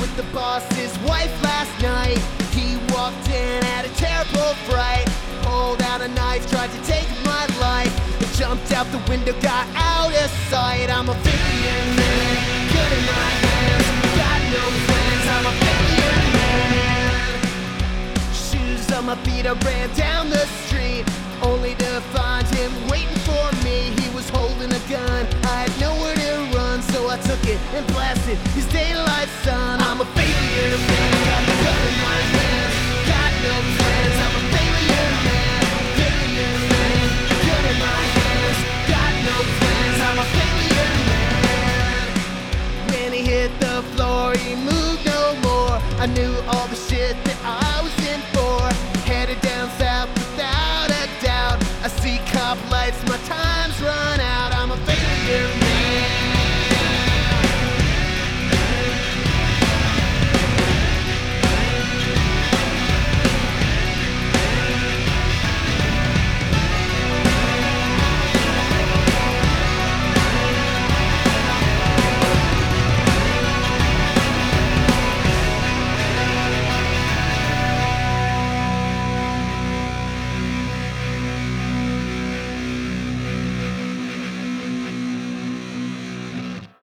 with the boss's wife last night. He walked in, had a terrible fright, pulled out a knife, tried to take my life. I jumped out the window, got out of sight. I'm a failure man, good in my hands, got no plans. I'm a failure man. Shoes on my feet, I ran down the street, only to find him waiting for me. He was holding a gun, I had nowhere to run, so I took it and blasted his daylight son. I'm a failure man, got the gun in my hands, got no plans. I'm a failure man, good in my hands, got no plans. I'm a failure man. When he hit the floor, he moved no more. I knew all